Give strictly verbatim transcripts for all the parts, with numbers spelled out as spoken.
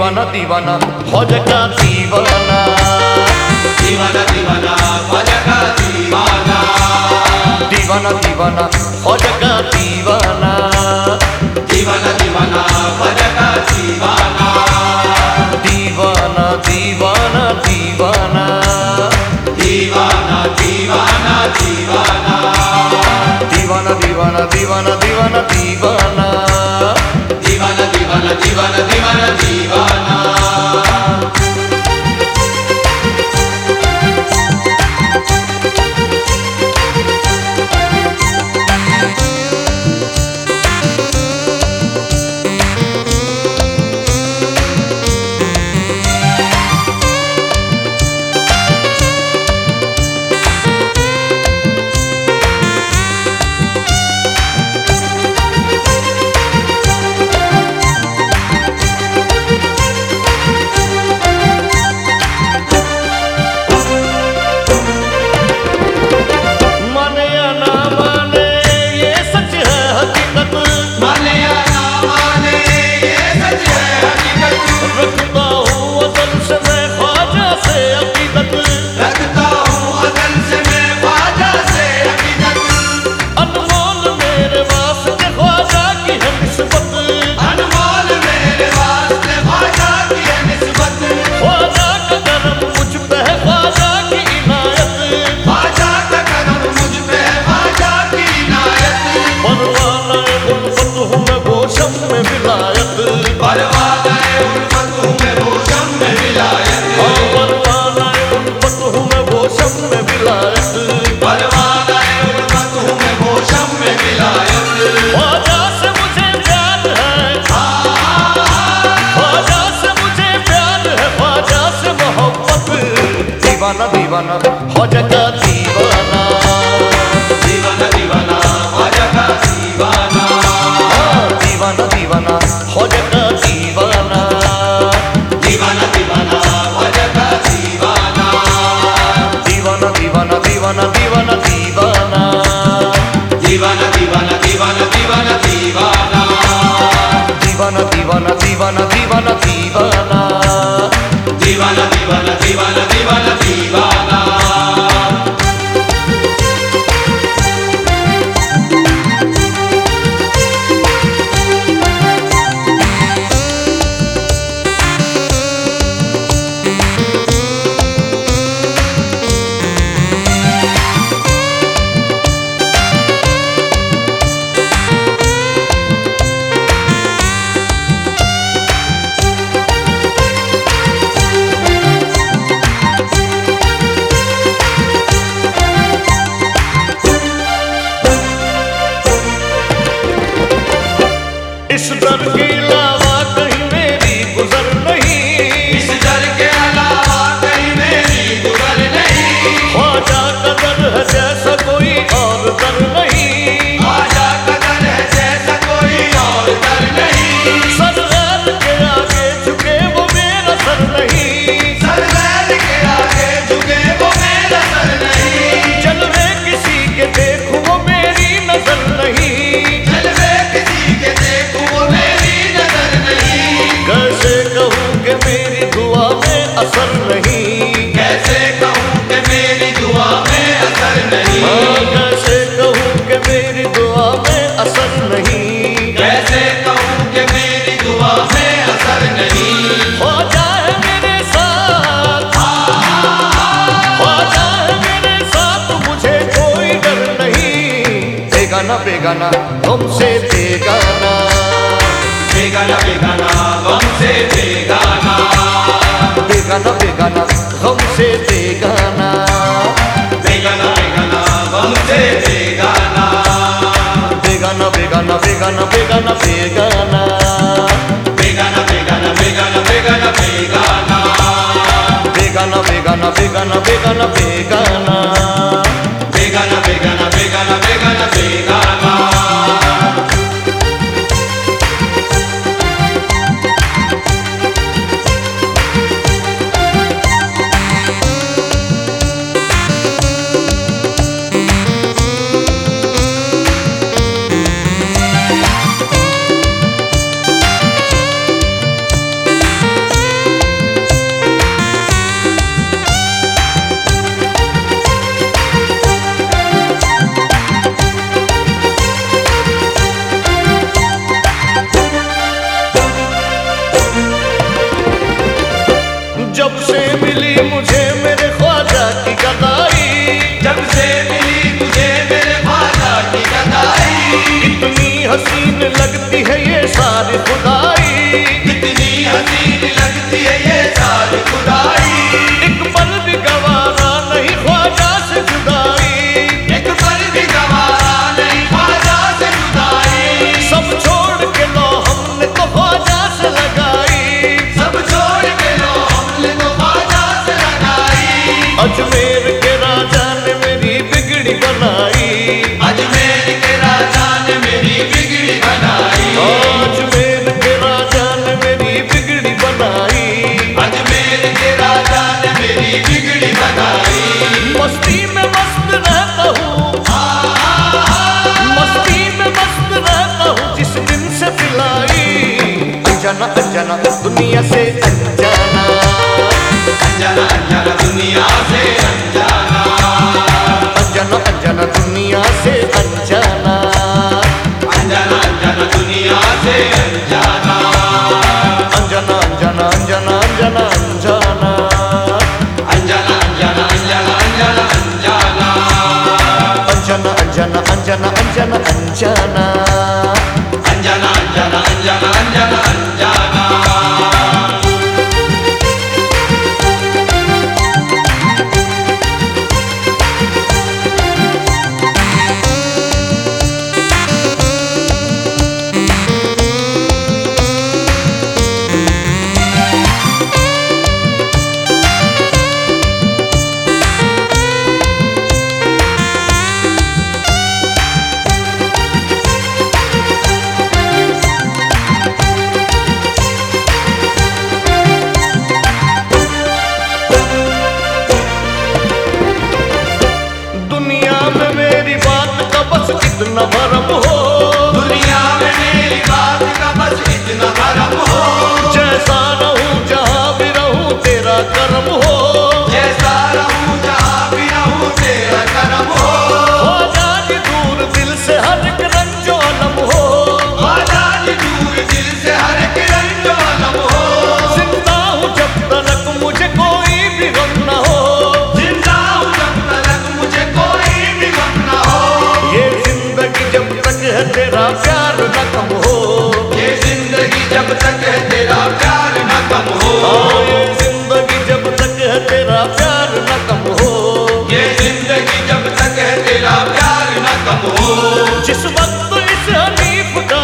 दीवाना दीवाना हो जगा दीवाना, दीवाना दीवाना हो जगा दीवाना, दीवाना दीवाना हो जगा दीवाना, दीवाना दीवाना हो जगा दीवाना, दीवाना दीवाना दीवाना, दीवाना दीवाना दीवाना, दीवाना दीवाना दीवाना दीवाना दीवाना, दीवाना दीवाना दीवाना दीवाना दीवाना। दीवाना दीवाना हो जगा दीवाना, दीवाना दीवाना हो जगा दीवाना, दीवाना दीवाना हो जगा दीवाना, दीवाना दीवाना हो जगा दीवाना, दीवाना दीवाना दीवाना दीवाना दीवाना, दीवाना दीवाना दीवाना दीवाना दीवाना, दीवाना दीवाना दीवाना दीवाना दीवाना, दीवाना दीवाना दीवाना दीवाना दीवाना। इस दर के अलावा कहीं मेरी गुजर नहीं, इस दर के अलावा कहीं मेरी गुजर नहीं, ख्वाजा का दर है जैसा कोई और दर नहीं, ख्वाजा का दर है जैसा कोई और दर नहीं, सर गैर के आगे झुके वो मेरा सर नहीं, सर गैर के आगे झुके वो मेरा सर नहीं, जलवे किसी के देखूं वो मेरी नजर नहीं, जलवे किसी के देखूं वो मेरी नजर नहीं, कैसे कहूँ कि मेरी दुआ में असर नहीं, कैसे कहूँ कि मेरी दुआ में असर नहीं, हाँ कैसे कहूँ कि मेरी दुआ में असर नहीं, कैसे कहूँ कि मेरी दुआ में असर नहीं। हो जाए मेरे साथ, हो जाए मेरे साथ मुझे कोई डर नहीं, बेगाना बेगाना तुमसे बेगाना, बेगाना बेगाना हमसे बेगाना, बेगाना बेगाना हमसे बेगाना, बेगाना बेगाना हमसे बेगाना, बेगाना बेगाना बेगाना बेगाना बेगाना, बेगाना बेगाना बेगाना बेगाना बेगाना, बेगाना बेगाना बेगाना बेगाना बेगाना, बेगाना बेगाना बेगाना बेगाना बेगाना। हसीन लगती है ये सारी खुदाई, कितनी हसीन लगती है ये सारी खुदाई। एक पल भी गवारा नहीं ख्वाजा से जुदाई, एक पल भी गवारा नहीं ख्वाजा से जुदाई। सब छोड़ के लो हमने तो ख्वाजा से लगाई, सब छोड़ के लो हमने तो ख्वाजा से लगाई। अजमेर के राजा ने मेरी बिगड़ी बनाई, अजमेर के राजा ने मेरी बिगड़ी बनाई। अजमेर के राजा ने मेरी बिगड़ी बनाई, अजमेर के राजा ने मेरी बिगड़ी बनाई। मस्ती में मस्त रहता हूँ, मस्ती में मस्त रहता हूँ जिस दिन से पिलाई। अनजाना अनजाना दुनिया से अनजाना, अनजाना अनजाना दुनिया से अनजाना। अनजाना अनजाना दुनिया से अनजाना, अनजाना अनजाना दुनिया से अनजाना। अनजाना अनजाना अनजाना अनजाना अनजाना, अनजाना अनजाना अनजाना अनजाना अनजाना। अनजाना अनजाना अनजाना अनजाना अनजाना, अनजाना अनजाना अनजाना अनजाना अनजाना। दुनिया में मेरी बात का बस इतना भरम हो, दुनिया में मेरी बात का बस इतना भरम हो। जैसा रहूं जहाँ भी रहूं तेरा करम हो, जैसा रहूं जहाँ भी रहूं तेरा करम हो। ख्वाजा जी दूर दिल से हर एक रंजो अलम हो, ख्वाजा जी दूर दिल से हर एक रंजो अलम हो। जिंदा हूँ जब तक मुझे कोई भी गम न हो, जिंदा हूँ जब तक मुझे कोई भी गम न हो। ये जिंदगी जब तक है तेरा प्यार न कम हो, ये जिंदगी जब तक है तेरा प्यार न कम हो। हाँ, ये जिंदगी जब तक है तेरा प्यार न कम हो, ये जिंदगी जब तक है तेरा प्यार न कम हो। जिस वक्त इस हनीफ का,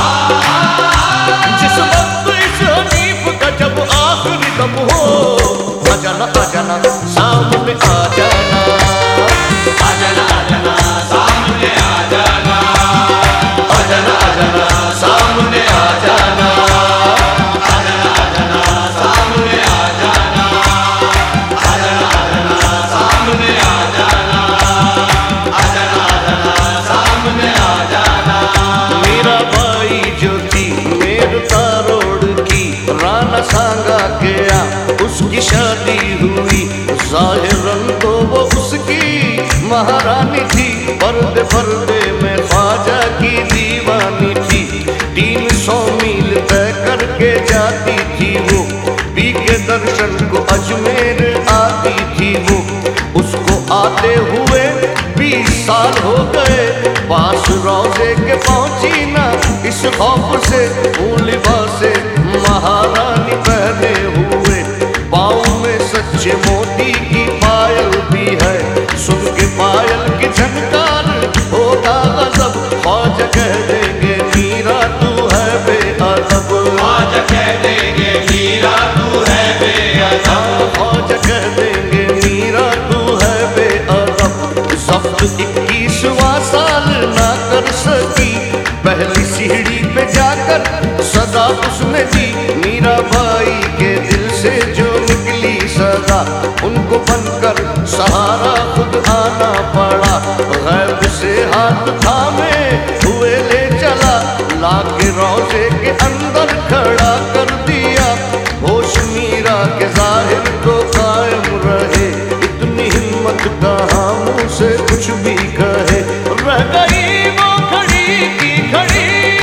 जिस वक्त इस हनीफ का जब आखिरी दम हो, आ जाना आ जाना सामने आ जाना, आ जाना आ जाना सामने आ जाना। आ जाना आ जाना सामने आ जाना, आ जाना आ जाना सामने आ जाना। आ जाना आ जाना सामने आ जाना। आ जाना आ जाना सामने आ जाना। मेरा भाई जो थी मेरे तारोड़ की राना सांगा के आ, उसकी शादी हुई जाहिरन तो वो उसकी महारानी थी, पर्दे पर्दे में ख्वाजा की दीवानी थी। तीन सौ मील तय करके जाती थी वो, पी के दर्शन को अजमेर आती थी वो। उसको आते हुए बीस साल हो गए, पास रोजे के पहुंची ना इस खौफ से, लिबासे महारानी पहने हुए, पाँव में सच्चे मोती की पायल भी है। सुन के पायल की झनकार होगा गजब, ख्वाजा कह देंगे मीरा तू है बेअदब। ख्वाजा कह देंगे मीरा तू है बेअदब। ख्वाजा कह देंगे मीरा तू है बेअदब। जब्त इक्कीसवां साल ना कर सकी, पहली सीढ़ी पे जाकर सदा उसने दी। मीरा भाई के दिल से जो निकली सदा, उनको बनकर सहारा खुद आना पड़ा। गैब से हाथ थामे हुए ले चला, लाके रोजे के अंदर खड़ा कर दिया। होश मीरा के जाहिर तो कायम रहे, इतनी हिम्मत कहाँ मुँह से कुछ भी कहे। रह गई वो खड़ी की खड़ी,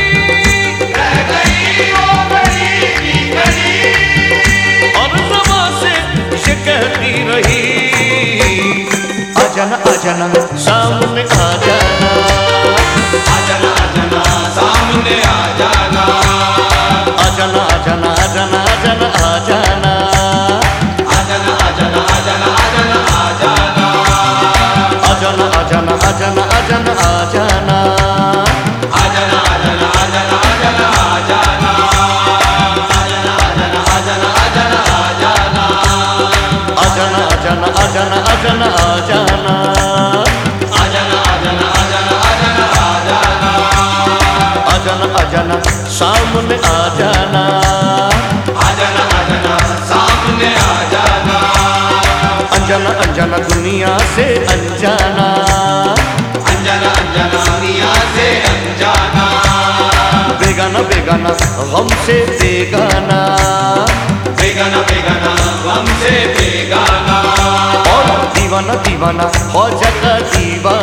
रह गई वो खड़ी की खड़ी। और ज़बां से ये कहती रही, आ जाना आ जाना सामने आ जाना, आ जाना आ जाना बेगाना बेगाना गम से बेगाना, बेगाना बेगाना गम से बेगाना, और दीवाना दीवाना हो जाता दीवाना।